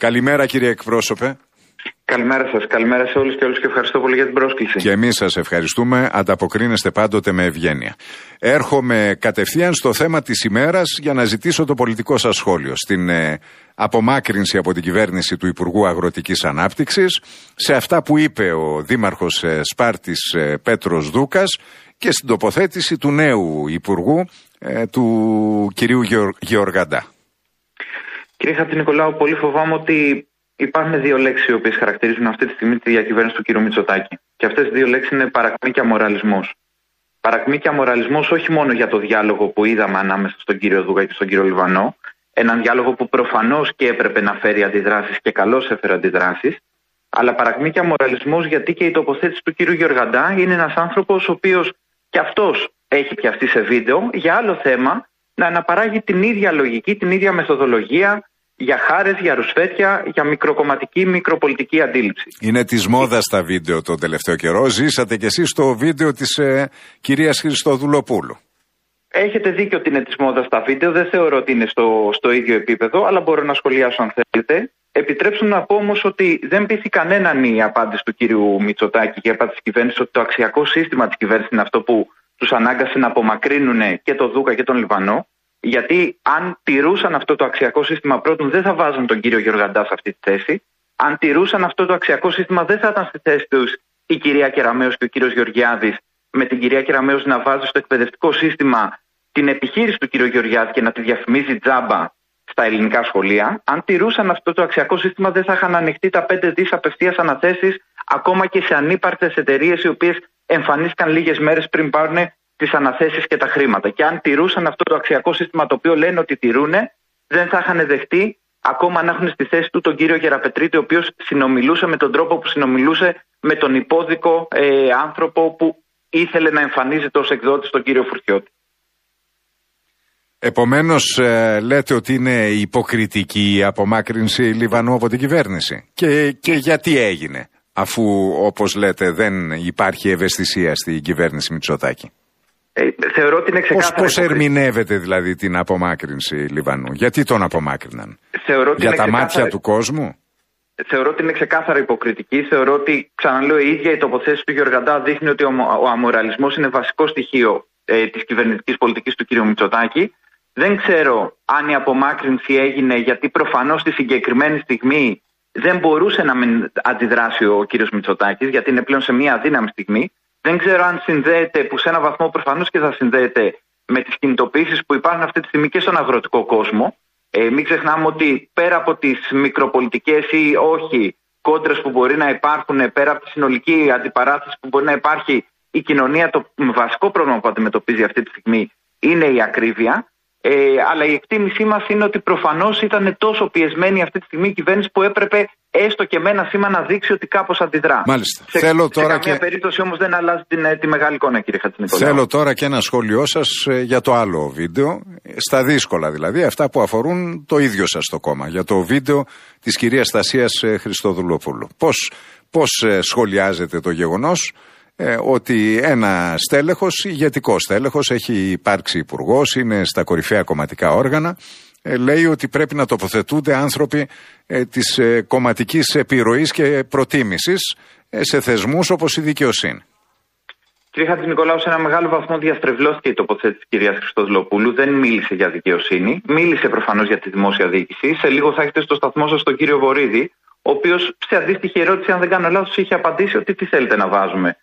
Καλημέρα κύριε εκπρόσωπε. Καλημέρα σας, καλημέρα σε όλους και όλους και ευχαριστώ πολύ για την πρόσκληση. Και εμείς σας ευχαριστούμε, ανταποκρίνεστε πάντοτε με ευγένεια. Έρχομαι κατευθείαν στο θέμα της ημέρας για να ζητήσω το πολιτικό σας σχόλιο. Στην απομάκρυνση από την κυβέρνηση του Υπουργού Αγροτικής Ανάπτυξης, σε αυτά που είπε ο Δήμαρχος Σπάρτης Πέτρος Δούκας και στην τοποθέτηση του νέου Υπουργού, του κυρίου Γεωργαντά. Κύριε Χατζηνικολάου, πολύ φοβάμαι ότι υπάρχουν δύο λέξεις οι οποίες χαρακτηρίζουν αυτή τη στιγμή τη διακυβέρνηση του κ. Μητσοτάκη. Και αυτές οι δύο λέξεις είναι παρακμή και αμοραλισμός. Παρακμή και αμοραλισμός όχι μόνο για το διάλογο που είδαμε ανάμεσα στον κύριο Δούκα και στον κύριο Λιβανό, έναν διάλογο που προφανώς και έπρεπε να φέρει αντιδράσεις και καλώς έφερε αντιδράσεις, αλλά παρακμή και αμοραλισμός γιατί και η τοποθέτηση του κ. Γεωργαντά είναι ένας άνθρωπος ο οποίος και αυτός έχει πιαστεί σε βίντεο για άλλο θέμα να αναπαράγει την ίδια λογική, την ίδια μεθοδολογία για χάρες, για ρουσφέτια, για μικροκομματική, μικροπολιτική αντίληψη. Είναι της μόδας τα βίντεο τον τελευταίο καιρό. Ζήσατε κι εσείς το βίντεο της κυρίας Χριστοδουλοπούλου. Έχετε δίκιο ότι είναι της μόδας τα βίντεο. Δεν θεωρώ ότι είναι στο ίδιο επίπεδο, αλλά μπορώ να σχολιάσω αν θέλετε. Επιτρέψτε να πω όμως ότι δεν πείθει κανέναν η απάντηση του κύριου Μητσοτάκη και η απάντηση της κυβέρνησης ότι το αξιακό σύστημα της κυβέρνησης είναι αυτό που τους ανάγκασε να απομακρύνουν και τον Δούκα και τον Λιβανό. Γιατί αν τηρούσαν αυτό το αξιακό σύστημα, πρώτον δεν θα βάζαν τον κύριο Γεωργαντά σε αυτή τη θέση. Αν τηρούσαν αυτό το αξιακό σύστημα, δεν θα ήταν στη θέση τους η κυρία Κεραμέως και ο κύριος Γεωργιάδης, με την κυρία Κεραμέως να βάζει στο εκπαιδευτικό σύστημα την επιχείρηση του κύριου Γεωργιάδη και να τη διαφημίζει τζάμπα στα ελληνικά σχολεία. Αν τηρούσαν αυτό το αξιακό σύστημα, δεν θα είχαν ανοιχτεί τα 5 δις απευθείας αναθέσεις ακόμα και σε ανύπαρκτες εταιρείες οι οποίες εμφανίστηκαν λίγες μέρες πριν πάρουν τις αναθέσεις και τα χρήματα. Και αν τηρούσαν αυτό το αξιακό σύστημα το οποίο λένε ότι τηρούνε, δεν θα είχαν δεχτεί ακόμα να έχουν στη θέση του τον κύριο Γεραπετρίτη, ο οποίος συνομιλούσε με τον τρόπο που συνομιλούσε με τον υπόδικο άνθρωπο που ήθελε να εμφανίζεται ως εκδότης τον κύριο Φουρτιώτη. Επομένως λέτε ότι είναι υποκριτική η απομάκρυνση Λιβανού από την κυβέρνηση. Και γιατί έγινε, αφού όπως λέτε δεν υπάρχει ευαισθησία στην κυβέρνηση Μητσοτάκη. Θεωρώ ότι είναι ξεκάθαρο. Πώς ερμηνεύεται δηλαδή την απομάκρυνση Λιβανού, γιατί τον απομάκρυναν, για τα μάτια του κόσμου? Θεωρώ ότι είναι ξεκάθαρα υποκριτική. Θεωρώ ότι, ξαναλέω, η ίδια η τοποθέτηση του Γεωργαντά δείχνει ότι ο αμοραλισμός είναι βασικό στοιχείο της κυβερνητικής πολιτικής του κ. Μητσοτάκη. Δεν ξέρω αν η απομάκρυνση έγινε γιατί προφανώς στη συγκεκριμένη στιγμή δεν μπορούσε να μην αντιδράσει ο κ. Μητσοτάκης, γιατί είναι πλέον σε μια αδύναμη στιγμή. Δεν ξέρω αν συνδέεται, που σε έναν βαθμό προφανώς και θα συνδέεται, με τις κινητοποιήσεις που υπάρχουν αυτή τη στιγμή και στον αγροτικό κόσμο. Μην ξεχνάμε ότι πέρα από τις μικροπολιτικές ή όχι κόντρες που μπορεί να υπάρχουν, πέρα από τη συνολική αντιπαράθεση που μπορεί να υπάρχει, η κοινωνία, το βασικό πρόβλημα που αντιμετωπίζει αυτή τη στιγμή είναι η ακρίβεια. Αλλά η εκτίμησή μας είναι ότι προφανώς ήταν τόσο πιεσμένη αυτή τη στιγμή η κυβέρνηση που έπρεπε έστω και με ένα σήμα να δείξει ότι κάπως αντιδρά. Μάλιστα. Σε καμία περίπτωση όμως δεν αλλάζει τη μεγάλη εικόνα, κύριε Χατζηνικολάου. Θέλω τώρα και ένα σχόλιο σας για το άλλο βίντεο, στα δύσκολα δηλαδή, αυτά που αφορούν το ίδιο σας το κόμμα, για το βίντεο της κυρίας Στασίας Χριστοδουλοπούλου. Πώς σχολιάζετε το γεγονός ότι ένα στέλεχος, ηγετικό στέλεχος, έχει υπάρξει υπουργός, είναι στα κορυφαία κομματικά όργανα, λέει ότι πρέπει να τοποθετούνται άνθρωποι της κομματικής επιρροής και προτίμησης σε θεσμούς όπως η δικαιοσύνη. Κύριε Χατζηνικολάου, σε ένα μεγάλο βαθμό διαστρεβλώθηκε η τοποθέτηση της κυρίας Χριστοδουλοπούλου. Δεν μίλησε για δικαιοσύνη, μίλησε προφανώς για τη δημόσια διοίκηση. Σε λίγο θα έχετε στο σταθμό σας τον κύριο Βορίδη, ο οποίος σε αντίστοιχη ερώτηση, αν δεν κάνω λάθος, είχε απαντήσει ότι τι θέλετε να βάζουμε,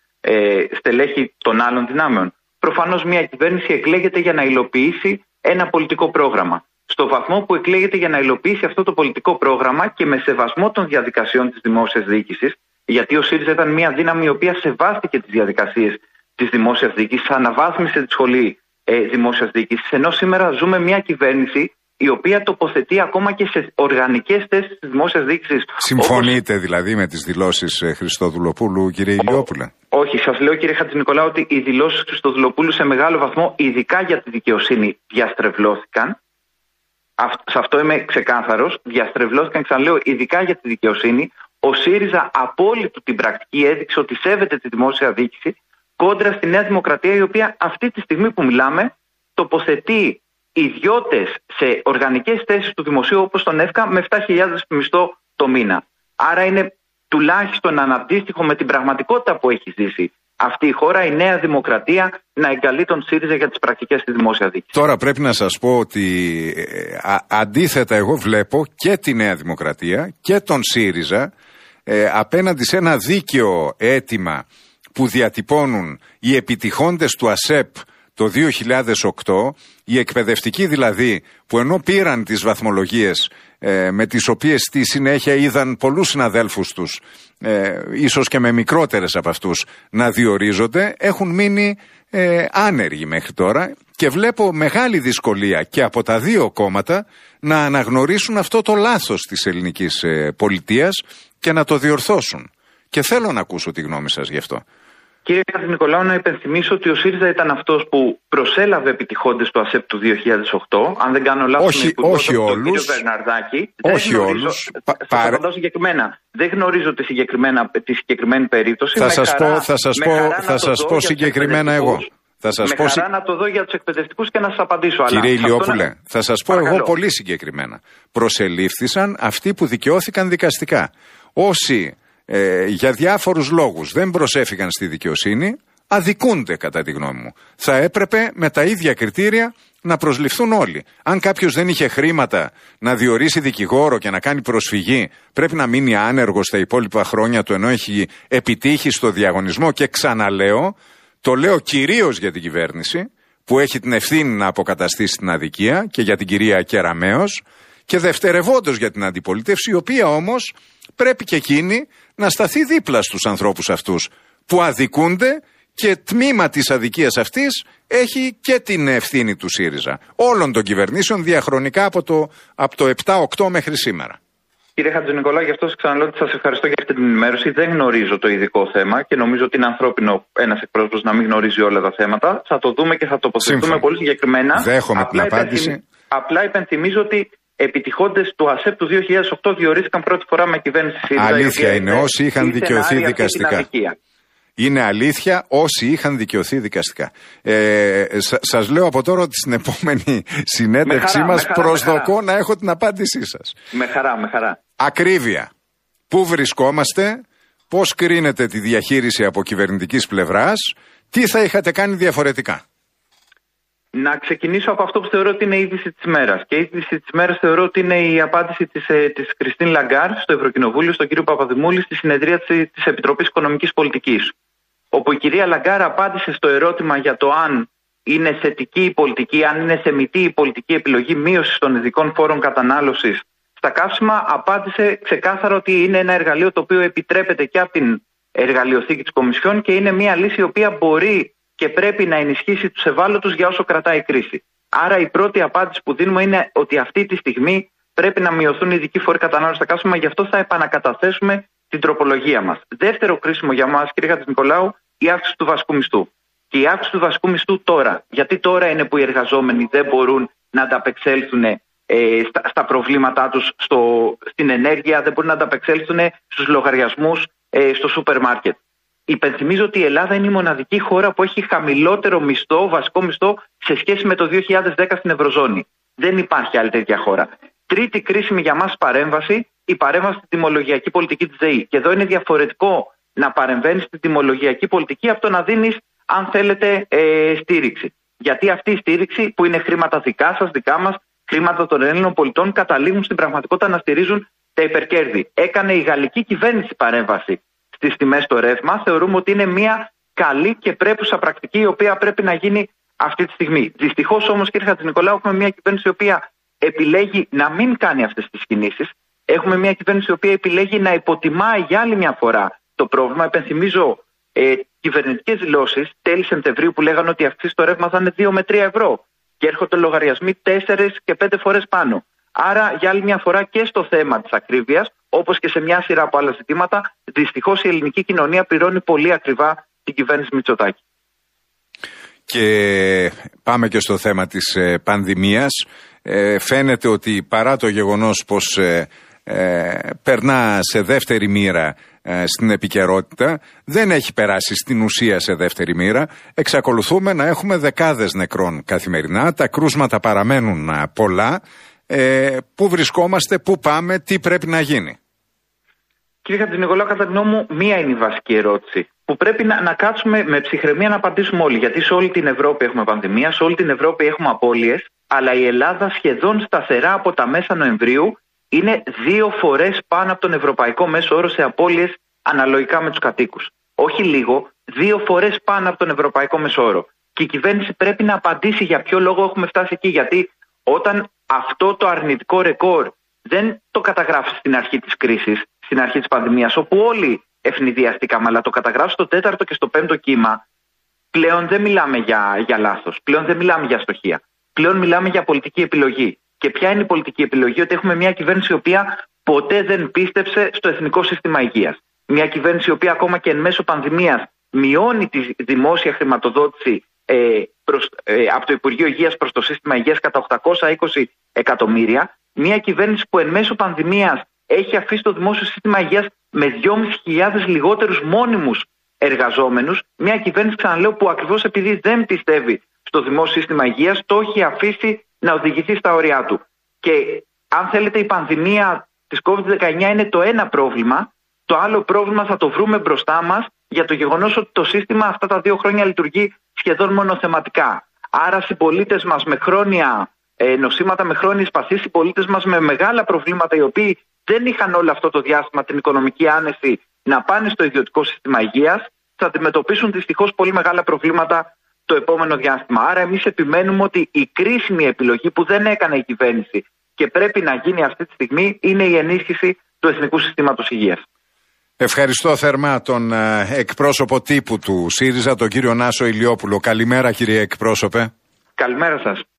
στελέχη των άλλων δυνάμεων. Προφανώς μια κυβέρνηση εκλέγεται για να υλοποιήσει ένα πολιτικό πρόγραμμα. Στο βαθμό που εκλέγεται για να υλοποιήσει αυτό το πολιτικό πρόγραμμα και με σεβασμό των διαδικασιών της δημόσιας διοίκησης, γιατί ο ΣΥΡΙΖΑ ήταν μια δύναμη η οποία σεβάστηκε τις διαδικασίες της δημόσιας διοίκησης, αναβάθμισε τη σχολή δημόσιας διοίκησης, ενώ σήμερα ζούμε μια κυβέρνηση η οποία τοποθετεί ακόμα και σε οργανικές θέσεις της δημόσιας διοίκησης. Συμφωνείτε δηλαδή με τις δηλώσεις Χριστοδουλοπούλου, κύριε Ηλιόπουλε? Όχι, σας λέω κύριε Χατζηνικολάου ότι οι δηλώσεις Χριστοδουλοπούλου σε μεγάλο βαθμό, ειδικά για τη δικαιοσύνη, διαστρεβλώθηκαν. Σε αυτό είμαι ξεκάθαρος. Διαστρεβλώθηκαν, ξαναλέω, ειδικά για τη δικαιοσύνη. Ο ΣΥΡΙΖΑ απόλυτο την πρακτική έδειξε ότι σέβεται τη δημόσια διοίκηση κόντρα στη Νέα Δημοκρατία, η οποία αυτή τη στιγμή που μιλάμε τοποθετεί ιδιώτες σε οργανικές θέσεις του δημοσίου όπως τον ΕΦΚΑ με 7.000 μισθό το μήνα. Άρα είναι τουλάχιστον αναντίστοιχο με την πραγματικότητα που έχει ζήσει αυτή η χώρα, η Νέα Δημοκρατία, να εγκαλεί τον ΣΥΡΙΖΑ για τις πρακτικές στη δημόσια δίκη. Τώρα πρέπει να σας πω ότι αντίθετα εγώ βλέπω και τη Νέα Δημοκρατία και τον ΣΥΡΙΖΑ απέναντι σε ένα δίκαιο αίτημα που διατυπώνουν οι επιτυχώντες του ΑΣΕΠ το 2008, οι εκπαιδευτικοί δηλαδή, που ενώ πήραν τις βαθμολογίες με τις οποίες στη συνέχεια είδαν πολλούς συναδέλφους τους, ίσως και με μικρότερες από αυτούς, να διορίζονται, έχουν μείνει άνεργοι μέχρι τώρα, και βλέπω μεγάλη δυσκολία και από τα δύο κόμματα να αναγνωρίσουν αυτό το λάθος της ελληνικής πολιτείας και να το διορθώσουν. Και θέλω να ακούσω τη γνώμη σας γι' αυτό. Κύριε Χατζηνικολάου, να υπενθυμίσω ότι ο ΣΥΡΙΖΑ ήταν αυτός που προσέλαβε επιτυχώντες του ΑΣΕΠ του 2008. Αν δεν κάνω λάθος, όχι όλους. Τον κύριο Βερναρδάκη. Όχι όλους. Συγκεκριμένα. Δεν γνωρίζω τη συγκεκριμένη περίπτωση. Θα σας πω συγκεκριμένα εγώ. Χαρά να το δω για τους εκπαιδευτικούς και να σας απαντήσω. Κύριε Ηλιόπουλε, θα σας πω εγώ πολύ συγκεκριμένα. Προσελήφθησαν αυτοί που δικαιώθηκαν δικαστικά. Όσοι για διάφορους λόγους δεν προσέφηκαν στη δικαιοσύνη, αδικούνται κατά τη γνώμη μου. Θα έπρεπε με τα ίδια κριτήρια να προσληφθούν όλοι. Αν κάποιος δεν είχε χρήματα να διορίσει δικηγόρο και να κάνει προσφυγή, πρέπει να μείνει άνεργος τα υπόλοιπα χρόνια του, ενώ έχει επιτύχει στο διαγωνισμό. Και ξαναλέω, το λέω κυρίως για την κυβέρνηση που έχει την ευθύνη να αποκαταστήσει την αδικία, και για την κυρία Κεραμέως, και δευτερευόντως για την αντιπολίτευση, η οποία όμως πρέπει και εκείνη να σταθεί δίπλα στους ανθρώπους αυτούς που αδικούνται, και τμήμα της αδικίας αυτής έχει και την ευθύνη του ΣΥΡΙΖΑ, όλων των κυβερνήσεων διαχρονικά από το 7-8 μέχρι σήμερα. Κύριε Χατζηνικολάου, γι' αυτό σας ξαναλέω ότι σας ευχαριστώ για αυτή την ενημέρωση. Δεν γνωρίζω το ειδικό θέμα και νομίζω ότι είναι ανθρώπινο ένας εκπρόσωπος να μην γνωρίζει όλα τα θέματα. Θα το δούμε και θα τοποθετηθούμε πολύ συγκεκριμένα. Δέχομαι την απάντηση. Απλά υπενθυμίζω ότι επιτυχώντες του ΑΣΕΠ του 2008 διορίστηκαν πρώτη φορά με κυβέρνηση ΣΥΡΙΖΑ. Αλήθεια είναι, όσοι είχαν δικαιωθεί δικαστικά. Είναι αλήθεια, όσοι είχαν δικαιωθεί δικαστικά. Σας λέω από τώρα ότι στην επόμενη συνέντευξή μας προσδοκώ να έχω την απάντησή σας. Με χαρά. Ακρίβεια. Πού βρισκόμαστε, πώς κρίνετε τη διαχείριση από κυβερνητικής πλευράς, τι θα είχατε κάνει διαφορετικά? Να ξεκινήσω από αυτό που θεωρώ ότι είναι η είδηση της μέρας. Και η είδηση της μέρας θεωρώ ότι είναι η απάντηση της Κριστίν Λαγκάρ στο Ευρωκοινοβούλιο, στον κύριο Παπαδημούλη, στη συνεδρία της Επιτροπής Οικονομικής Πολιτικής. Όπου η κυρία Λαγκάρ απάντησε στο ερώτημα για το αν είναι θετική η πολιτική, αν είναι θεμιτή η πολιτική επιλογή μείωσης των ειδικών φόρων κατανάλωσης στα καύσιμα. Απάντησε ξεκάθαρα ότι είναι ένα εργαλείο το οποίο επιτρέπεται και από την εργαλειοθήκη της Κομισιόν και είναι μια λύση η οποία μπορεί και πρέπει να ενισχύσει τους ευάλωτους για όσο κρατάει η κρίση. Άρα η πρώτη απάντηση που δίνουμε είναι ότι αυτή τη στιγμή πρέπει να μειωθούν οι ειδικοί φόροι κατανάλωσης στα καύσιμα, γι' αυτό θα επανακαταθέσουμε την τροπολογία μας. Δεύτερο κρίσιμο για μας, κύριε Χατζηνικολάου, η αύξηση του βασικού μισθού. Και η αύξηση του βασικού μισθού τώρα. Γιατί τώρα είναι που οι εργαζόμενοι δεν μπορούν να ανταπεξέλθουν στα προβλήματά τους στην ενέργεια, δεν μπορούν να ανταπεξέλθουν στους λογαριασμούς στο σούπερ μάρκετ. Υπενθυμίζω ότι η Ελλάδα είναι η μοναδική χώρα που έχει χαμηλότερο βασικό μισθό σε σχέση με το 2010 στην Ευρωζώνη. Δεν υπάρχει άλλη τέτοια χώρα. Τρίτη κρίσιμη για μας παρέμβαση, η παρέμβαση στην τιμολογιακή πολιτική της ΔΕΗ. Και εδώ είναι διαφορετικό να παρεμβαίνεις στην τιμολογιακή πολιτική από το να δίνεις, αν θέλετε, στήριξη. Γιατί αυτή η στήριξη, που είναι χρήματα δικά σας, δικά μας, χρήματα των Ελλήνων πολιτών, καταλήγουν στην πραγματικότητα να στηρίζουν τα υπερκέρδη. Έκανε η γαλλική κυβέρνηση παρέμβαση στις τιμές στο ρεύμα. Θεωρούμε ότι είναι μια καλή και πρέπουσα πρακτική, η οποία πρέπει να γίνει αυτή τη στιγμή. Δυστυχώς όμως, κύριε Χατζηνικολάου, έχουμε μια κυβέρνηση η οποία επιλέγει να μην κάνει αυτές τις κινήσεις. Έχουμε μια κυβέρνηση η οποία επιλέγει να υποτιμάει για άλλη μια φορά το πρόβλημα. Επενθυμίζω κυβερνητικές δηλώσεις τέλη Σεπτεμβρίου που λέγανε ότι η αυξήση στο ρεύμα θα είναι 2 με 3 ευρώ. Και έρχονται λογαριασμοί 4 και 5 φορές πάνω. Άρα, για άλλη μια φορά και στο θέμα της ακρίβειας, όπως και σε μια σειρά από άλλα ζητήματα, δυστυχώς η ελληνική κοινωνία πληρώνει πολύ ακριβά την κυβέρνηση Μητσοτάκη. Και πάμε και στο θέμα της πανδημίας. Φαίνεται ότι παρά το γεγονός πως περνά σε δεύτερη μοίρα στην επικαιρότητα, δεν έχει περάσει στην ουσία σε δεύτερη μοίρα. Εξακολουθούμε να έχουμε δεκάδες νεκρών καθημερινά. Τα κρούσματα παραμένουν πολλά. Πού βρισκόμαστε, πού πάμε, τι πρέπει να γίνει? Κύριε Χατζηνικολάου, κατά τη γνώμη μου, μία είναι η βασική ερώτηση που πρέπει να κάτσουμε με ψυχραιμία να απαντήσουμε όλοι. Γιατί σε όλη την Ευρώπη έχουμε πανδημία, σε όλη την Ευρώπη έχουμε απώλειες, αλλά η Ελλάδα σχεδόν σταθερά από τα μέσα Νοεμβρίου είναι 2 φορές πάνω από τον ευρωπαϊκό μέσο όρο σε απώλειες αναλογικά με τους κατοίκους. Όχι λίγο, 2 φορές πάνω από τον ευρωπαϊκό μέσο όρο. Και η κυβέρνηση πρέπει να απαντήσει για ποιο λόγο έχουμε φτάσει εκεί. Γιατί όταν αυτό το αρνητικό ρεκόρ δεν το καταγράφει στην αρχή της κρίσης, στην αρχή της πανδημίας, όπου όλοι ευνηδιαστήκαμε, αλλά το καταγράφει στο 4ο και στο 5ο κύμα, πλέον δεν μιλάμε για λάθος, πλέον δεν μιλάμε για αστοχία. Πλέον μιλάμε για πολιτική επιλογή. Και ποια είναι η πολιτική επιλογή? Ότι έχουμε μια κυβέρνηση η οποία ποτέ δεν πίστεψε στο εθνικό σύστημα υγείας. Μια κυβέρνηση η οποία ακόμα και εν μέσω πανδημίας μειώνει τη δημόσια χρηματοδότηση από το Υπουργείο Υγείας προς το σύστημα υγείας κατά 820 εκατομμύρια. Μια κυβέρνηση που εν μέσω πανδημίας έχει αφήσει το δημόσιο σύστημα υγείας με 2.500 λιγότερους μόνιμους εργαζόμενους. Μια κυβέρνηση, ξαναλέω, που ακριβώς επειδή δεν πιστεύει στο δημόσιο σύστημα υγείας, το έχει αφήσει να οδηγηθεί στα όρια του. Και αν θέλετε, η πανδημία της COVID-19 είναι το ένα πρόβλημα. Το άλλο πρόβλημα θα το βρούμε μπροστά μας για το γεγονός ότι το σύστημα αυτά τα 2 χρόνια λειτουργεί σχεδόν μονοθεματικά. Άρα, συμπολίτες μας με χρόνια νοσήματα, με χρόνιες παθήσεις, συμπολίτες μας με μεγάλα προβλήματα, οι οποίοι δεν είχαν όλο αυτό το διάστημα την οικονομική άνεση να πάνε στο ιδιωτικό σύστημα υγείας, θα αντιμετωπίσουν δυστυχώς πολύ μεγάλα προβλήματα το επόμενο διάστημα. Άρα, εμείς επιμένουμε ότι η κρίσιμη επιλογή που δεν έκανε η κυβέρνηση και πρέπει να γίνει αυτή τη στιγμή είναι η ενίσχυση του Εθνικού Συστήματος Υγείας. Ευχαριστώ θερμά τον εκπρόσωπο τύπου του ΣΥΡΙΖΑ, τον κύριο Νάσο Ηλιόπουλο. Καλημέρα, κύριε εκπρόσωπε. Καλημέρα σας.